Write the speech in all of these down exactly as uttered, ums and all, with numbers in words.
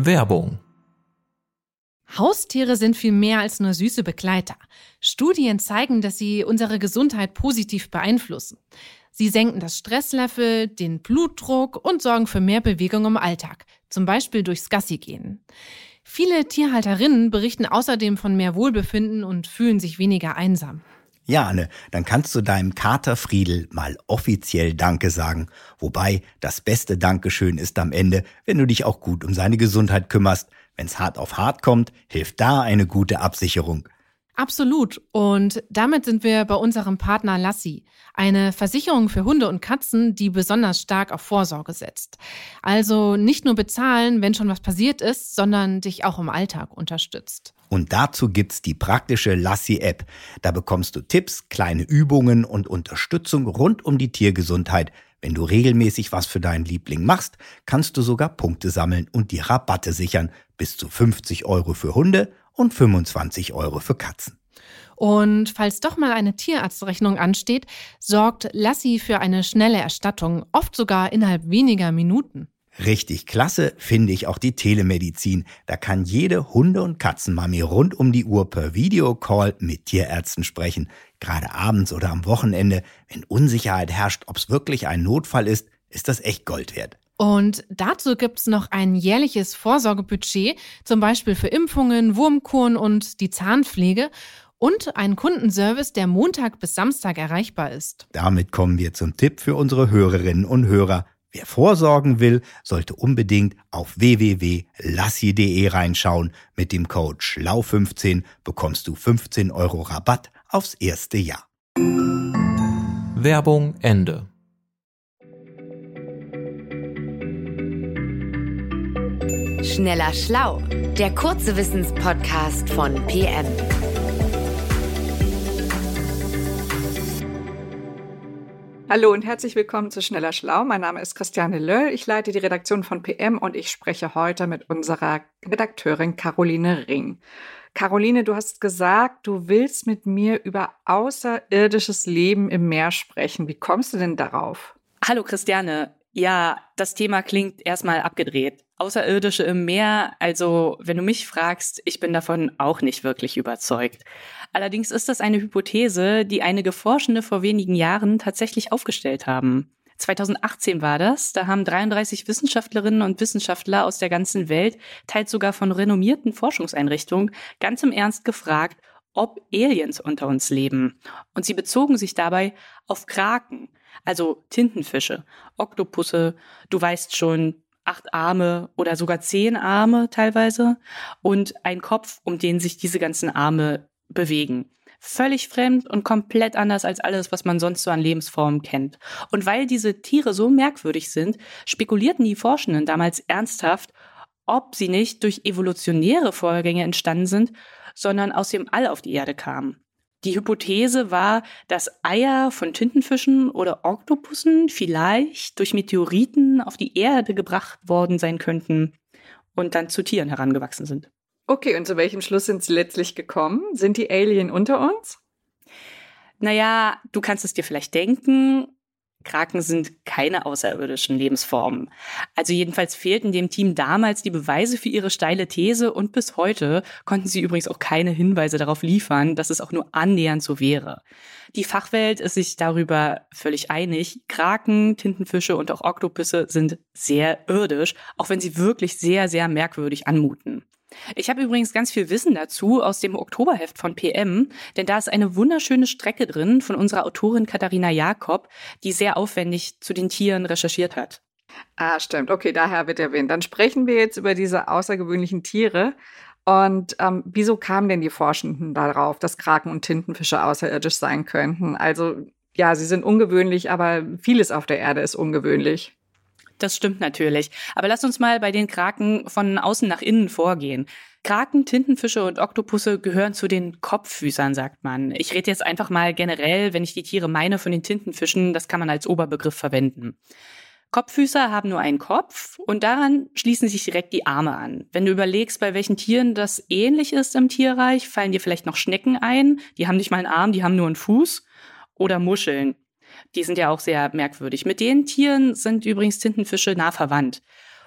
Werbung. Haustiere sind viel mehr als nur süße Begleiter. Studien zeigen, dass sie unsere Gesundheit positiv beeinflussen. Sie senken das Stresslevel, den Blutdruck und sorgen für mehr Bewegung im Alltag, zum Beispiel durchs Gassigehen. Viele Tierhalterinnen berichten außerdem von mehr Wohlbefinden und fühlen sich weniger einsam. Ja, Anne, dann kannst du deinem Kater Friedel mal offiziell Danke sagen. Wobei, das beste Dankeschön ist am Ende, wenn du dich auch gut um seine Gesundheit kümmerst. Wenn's hart auf hart kommt, hilft da eine gute Absicherung. Absolut. Und damit sind wir bei unserem Partner Lassi, eine Versicherung für Hunde und Katzen, die besonders stark auf Vorsorge setzt. Also nicht nur bezahlen, wenn schon was passiert ist, sondern dich auch im Alltag unterstützt. Und dazu gibt's die praktische Lassi-App. Da bekommst du Tipps, kleine Übungen und Unterstützung rund um die Tiergesundheit. Wenn du regelmäßig was für deinen Liebling machst, kannst du sogar Punkte sammeln und die Rabatte sichern. Bis zu fünfzig Euro für Hunde und fünfundzwanzig Euro für Katzen. Und falls doch mal eine Tierarztrechnung ansteht, sorgt Lassi für eine schnelle Erstattung, oft sogar innerhalb weniger Minuten. Richtig klasse finde ich auch die Telemedizin. Da kann jede Hunde- und Katzenmami rund um die Uhr per Videocall mit Tierärzten sprechen. Gerade abends oder am Wochenende, wenn Unsicherheit herrscht, ob es wirklich ein Notfall ist, ist das echt Gold wert. Und dazu gibt's noch ein jährliches Vorsorgebudget, zum Beispiel für Impfungen, Wurmkuren und die Zahnpflege und einen Kundenservice, der Montag bis Samstag erreichbar ist. Damit kommen wir zum Tipp für unsere Hörerinnen und Hörer. Wer vorsorgen will, sollte unbedingt auf w w w punkt lassi punkt de reinschauen. Mit dem Code schlau fünfzehn bekommst du fünfzehn Euro Rabatt aufs erste Jahr. Werbung Ende. Schneller Schlau, der kurze Wissenspodcast von P M. Hallo und herzlich willkommen zu Schneller Schlau. Mein Name ist Christiane Löll, ich leite die Redaktion von P M und ich spreche heute mit unserer Redakteurin Caroline Ring. Caroline, du hast gesagt, du willst mit mir über außerirdisches Leben im Meer sprechen. Wie kommst du denn darauf? Hallo Christiane. Ja, das Thema klingt erstmal abgedreht. Außerirdische im Meer, also wenn du mich fragst, ich bin davon auch nicht wirklich überzeugt. Allerdings ist das eine Hypothese, die einige Forschende vor wenigen Jahren tatsächlich aufgestellt haben. zweitausendachtzehn war das, da haben dreiunddreißig Wissenschaftlerinnen und Wissenschaftler aus der ganzen Welt, teils sogar von renommierten Forschungseinrichtungen, ganz im Ernst gefragt, ob Aliens unter uns leben. Und sie bezogen sich dabei auf Kraken, also Tintenfische, Oktopusse, du weißt schon, acht Arme oder sogar zehn Arme teilweise und ein Kopf, um den sich diese ganzen Arme bewegen. Völlig fremd und komplett anders als alles, was man sonst so an Lebensformen kennt. Und weil diese Tiere so merkwürdig sind, spekulierten die Forschenden damals ernsthaft, ob sie nicht durch evolutionäre Vorgänge entstanden sind, sondern aus dem All auf die Erde kamen. Die Hypothese war, dass Eier von Tintenfischen oder Oktopussen vielleicht durch Meteoriten auf die Erde gebracht worden sein könnten und dann zu Tieren herangewachsen sind. Okay, und zu welchem Schluss sind sie letztlich gekommen? Sind die Alien unter uns? Naja, du kannst es dir vielleicht denken, Kraken sind keine außerirdischen Lebensformen. Also jedenfalls fehlten dem Team damals die Beweise für ihre steile These und bis heute konnten sie übrigens auch keine Hinweise darauf liefern, dass es auch nur annähernd so wäre. Die Fachwelt ist sich darüber völlig einig. Kraken, Tintenfische und auch Oktopüsse sind sehr irdisch, auch wenn sie wirklich sehr, sehr merkwürdig anmuten. Ich habe übrigens ganz viel Wissen dazu aus dem Oktoberheft von P M, denn da ist eine wunderschöne Strecke drin von unserer Autorin Katharina Jakob, die sehr aufwendig zu den Tieren recherchiert hat. Ah, stimmt. Okay, daher wird erwähnt. Dann sprechen wir jetzt über diese außergewöhnlichen Tiere. Und ähm, wieso kamen denn die Forschenden darauf, dass Kraken und Tintenfische außerirdisch sein könnten? Also ja, sie sind ungewöhnlich, aber vieles auf der Erde ist ungewöhnlich. Das stimmt natürlich. Aber lass uns mal bei den Kraken von außen nach innen vorgehen. Kraken, Tintenfische und Oktopusse gehören zu den Kopffüßern, sagt man. Ich rede jetzt einfach mal generell, wenn ich die Tiere meine, von den Tintenfischen. Das kann man als Oberbegriff verwenden. Kopffüßer haben nur einen Kopf und daran schließen sich direkt die Arme an. Wenn du überlegst, bei welchen Tieren das ähnlich ist im Tierreich, fallen dir vielleicht noch Schnecken ein. Die haben nicht mal einen Arm, die haben nur einen Fuß. Oder Muscheln. Die sind ja auch sehr merkwürdig. Mit den Tieren sind übrigens Tintenfische nah verwandt.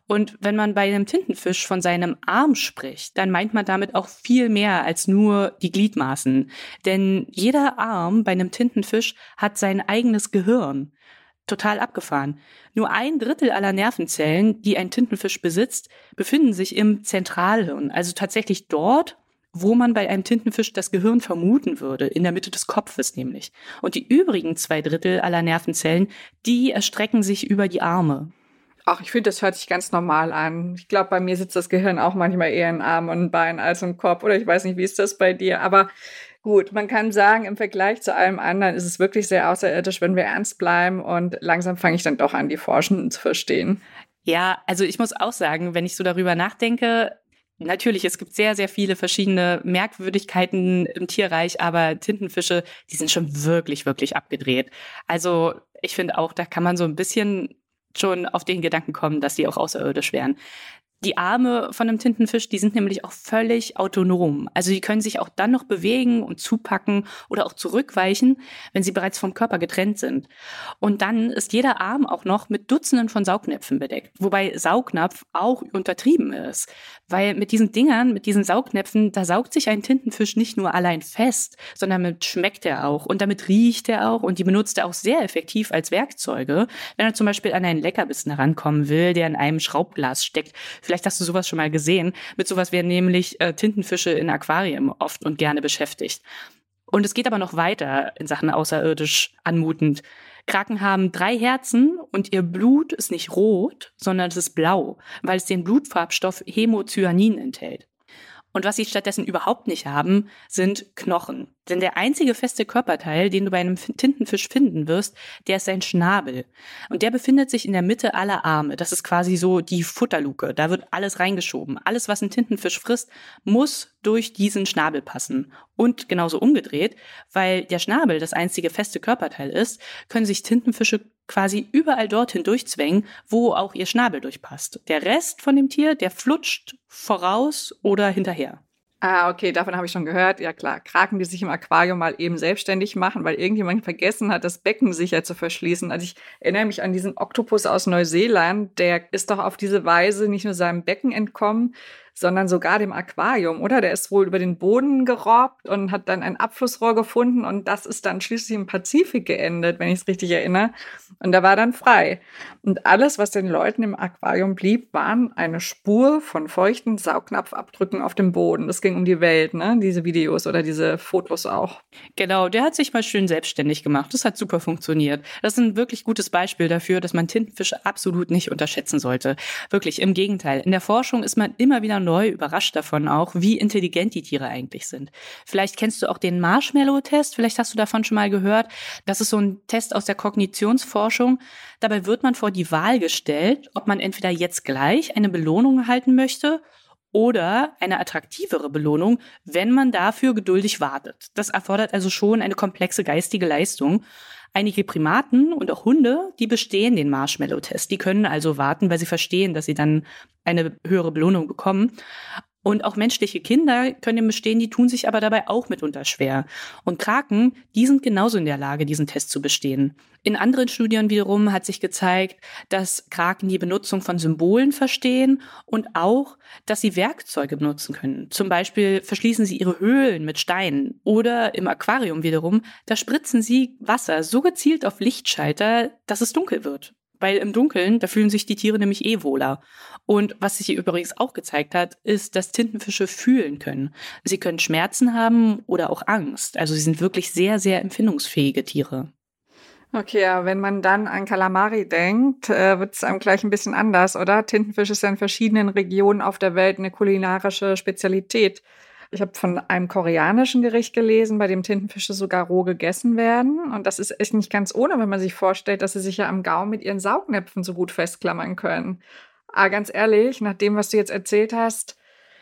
Und wenn man bei einem Tintenfisch von seinem Arm spricht, dann meint man damit auch viel mehr als nur die Gliedmaßen. Denn jeder Arm bei einem Tintenfisch hat sein eigenes Gehirn. Total abgefahren. Nur ein Drittel aller Nervenzellen, die ein Tintenfisch besitzt, befinden sich im Zentralhirn. Also tatsächlich dort, wo man bei einem Tintenfisch das Gehirn vermuten würde, in der Mitte des Kopfes nämlich. Und die übrigen zwei Drittel aller Nervenzellen, die erstrecken sich über die Arme. Ach, ich finde, das hört sich ganz normal an. Ich glaube, bei mir sitzt das Gehirn auch manchmal eher in Arm und Bein als im Kopf. Oder ich weiß nicht, wie ist das bei dir? Aber gut, man kann sagen, im Vergleich zu allem anderen ist es wirklich sehr außerirdisch, wenn wir ernst bleiben. Und langsam fange ich dann doch an, die Forschenden zu verstehen. Ja, also ich muss auch sagen, wenn ich so darüber nachdenke, natürlich, es gibt sehr, sehr viele verschiedene Merkwürdigkeiten im Tierreich, aber Tintenfische, die sind schon wirklich, wirklich abgedreht. Also ich finde auch, da kann man so ein bisschen schon auf den Gedanken kommen, dass die auch außerirdisch wären. Die Arme von einem Tintenfisch, die sind nämlich auch völlig autonom. Also die können sich auch dann noch bewegen und zupacken oder auch zurückweichen, wenn sie bereits vom Körper getrennt sind. Und dann ist jeder Arm auch noch mit Dutzenden von Saugnäpfen bedeckt. Wobei Saugnapf auch untertrieben ist. Weil mit diesen Dingern, mit diesen Saugnäpfen, da saugt sich ein Tintenfisch nicht nur allein fest, sondern damit schmeckt er auch und damit riecht er auch und die benutzt er auch sehr effektiv als Werkzeuge, wenn er zum Beispiel an einen Leckerbissen herankommen will, der in einem Schraubglas steckt. Vielleicht hast du sowas schon mal gesehen. Mit sowas werden nämlich äh, Tintenfische in Aquarien oft und gerne beschäftigt. Und es geht aber noch weiter in Sachen außerirdisch anmutend. Kraken haben drei Herzen und ihr Blut ist nicht rot, sondern es ist blau, weil es den Blutfarbstoff Hämocyanin enthält. Und was sie stattdessen überhaupt nicht haben, sind Knochen. Denn der einzige feste Körperteil, den du bei einem Tintenfisch finden wirst, der ist sein Schnabel. Und der befindet sich in der Mitte aller Arme. Das ist quasi so die Futterluke. Da wird alles reingeschoben. Alles, was ein Tintenfisch frisst, muss durch diesen Schnabel passen. Und genauso umgedreht, weil der Schnabel das einzige feste Körperteil ist, können sich Tintenfische quasi überall dorthin durchzwängen, wo auch ihr Schnabel durchpasst. Der Rest von dem Tier, der flutscht voraus oder hinterher. Ah, okay, davon habe ich schon gehört. Ja klar, Kraken, die sich im Aquarium mal eben selbstständig machen, weil irgendjemand vergessen hat, das Becken sicher zu verschließen. Also ich erinnere mich an diesen Oktopus aus Neuseeland, der ist doch auf diese Weise nicht nur seinem Becken entkommen, sondern sogar dem Aquarium, oder? Der ist wohl über den Boden gerobbt und hat dann ein Abflussrohr gefunden und das ist dann schließlich im Pazifik geendet, wenn ich es richtig erinnere. Und da war dann frei. Und alles, was den Leuten im Aquarium blieb, waren eine Spur von feuchten Saugnapfabdrücken auf dem Boden. Das ging um die Welt, ne? Diese Videos oder diese Fotos auch. Genau, der hat sich mal schön selbstständig gemacht. Das hat super funktioniert. Das ist ein wirklich gutes Beispiel dafür, dass man Tintenfische absolut nicht unterschätzen sollte. Wirklich, im Gegenteil. In der Forschung ist man immer wieder neu überrascht davon auch, wie intelligent die Tiere eigentlich sind. Vielleicht kennst du auch den Marshmallow-Test, vielleicht hast du davon schon mal gehört. Das ist so ein Test aus der Kognitionsforschung. Dabei wird man vor die Wahl gestellt, ob man entweder jetzt gleich eine Belohnung erhalten möchte oder eine attraktivere Belohnung, wenn man dafür geduldig wartet. Das erfordert also schon eine komplexe geistige Leistung. Einige Primaten und auch Hunde, die bestehen den Marshmallow-Test. Die können also warten, weil sie verstehen, dass sie dann eine höhere Belohnung bekommen. Und auch menschliche Kinder können den bestehen, die tun sich aber dabei auch mitunter schwer. Und Kraken, die sind genauso in der Lage, diesen Test zu bestehen. In anderen Studien wiederum hat sich gezeigt, dass Kraken die Benutzung von Symbolen verstehen und auch, dass sie Werkzeuge benutzen können. Zum Beispiel verschließen sie ihre Höhlen mit Steinen oder im Aquarium wiederum, da spritzen sie Wasser so gezielt auf Lichtschalter, dass es dunkel wird. Weil im Dunkeln, da fühlen sich die Tiere nämlich eh wohler. Und was sich hier übrigens auch gezeigt hat, ist, dass Tintenfische fühlen können. Sie können Schmerzen haben oder auch Angst. Also sie sind wirklich sehr, sehr empfindungsfähige Tiere. Okay, ja, wenn man dann an Kalamari denkt, äh, wird es einem gleich ein bisschen anders, oder? Tintenfisch ist ja in verschiedenen Regionen auf der Welt eine kulinarische Spezialität. Ich habe von einem koreanischen Gericht gelesen, bei dem Tintenfische sogar roh gegessen werden. Und das ist echt nicht ganz ohne, wenn man sich vorstellt, dass sie sich ja am Gaumen mit ihren Saugnäpfen so gut festklammern können. Aber ganz ehrlich, nach dem, was du jetzt erzählt hast,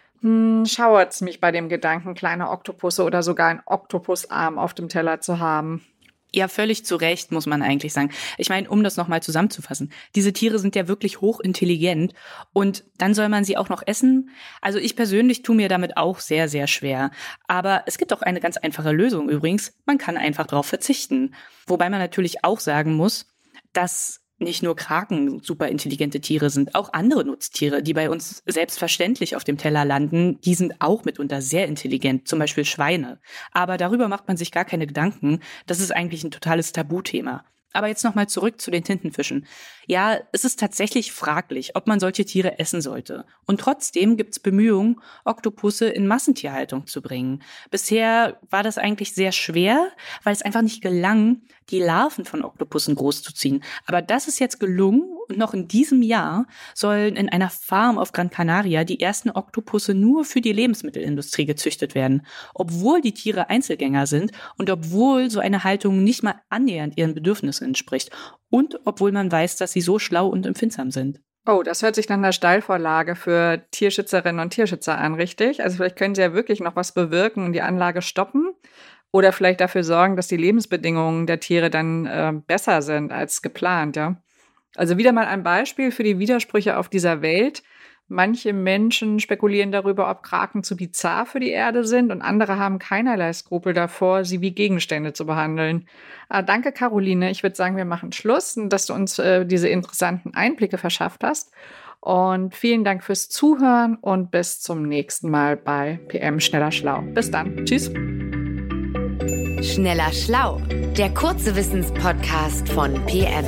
hm, schauert's mich bei dem Gedanken, kleine Oktopusse oder sogar einen Oktopusarm auf dem Teller zu haben. Ja, völlig zu Recht, muss man eigentlich sagen. Ich meine, um das nochmal zusammenzufassen, diese Tiere sind ja wirklich hochintelligent und dann soll man sie auch noch essen? Also ich persönlich tue mir damit auch sehr, sehr schwer. Aber es gibt auch eine ganz einfache Lösung übrigens. Man kann einfach darauf verzichten. Wobei man natürlich auch sagen muss, dass nicht nur Kraken super intelligente Tiere sind, auch andere Nutztiere, die bei uns selbstverständlich auf dem Teller landen, die sind auch mitunter sehr intelligent, zum Beispiel Schweine. Aber darüber macht man sich gar keine Gedanken. Das ist eigentlich ein totales Tabuthema. Aber jetzt nochmal zurück zu den Tintenfischen. Ja, es ist tatsächlich fraglich, ob man solche Tiere essen sollte. Und trotzdem gibt es Bemühungen, Oktopusse in Massentierhaltung zu bringen. Bisher war das eigentlich sehr schwer, weil es einfach nicht gelang, die Larven von Oktopussen großzuziehen. Aber das ist jetzt gelungen und noch in diesem Jahr sollen in einer Farm auf Gran Canaria die ersten Oktopusse nur für die Lebensmittelindustrie gezüchtet werden. Obwohl die Tiere Einzelgänger sind und obwohl so eine Haltung nicht mal annähernd ihren Bedürfnissen entspricht. Und obwohl man weiß, dass sie so schlau und empfindsam sind. Oh, das hört sich nach einer Steilvorlage für Tierschützerinnen und Tierschützer an, richtig? Also vielleicht können sie ja wirklich noch was bewirken und die Anlage stoppen oder vielleicht dafür sorgen, dass die Lebensbedingungen der Tiere dann äh, besser sind als geplant, ja? Also wieder mal ein Beispiel für die Widersprüche auf dieser Welt. Manche Menschen spekulieren darüber, ob Kraken zu bizarr für die Erde sind und andere haben keinerlei Skrupel davor, sie wie Gegenstände zu behandeln. Ah, danke, Caroline. Ich würde sagen, wir machen Schluss, dass du uns äh, diese interessanten Einblicke verschafft hast. Und vielen Dank fürs Zuhören und bis zum nächsten Mal bei P M Schneller Schlau. Bis dann. Tschüss. Schneller Schlau, der kurze Wissenspodcast von P M.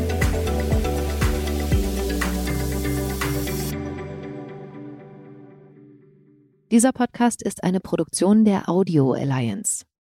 Dieser Podcast ist eine Produktion der Audio Alliance.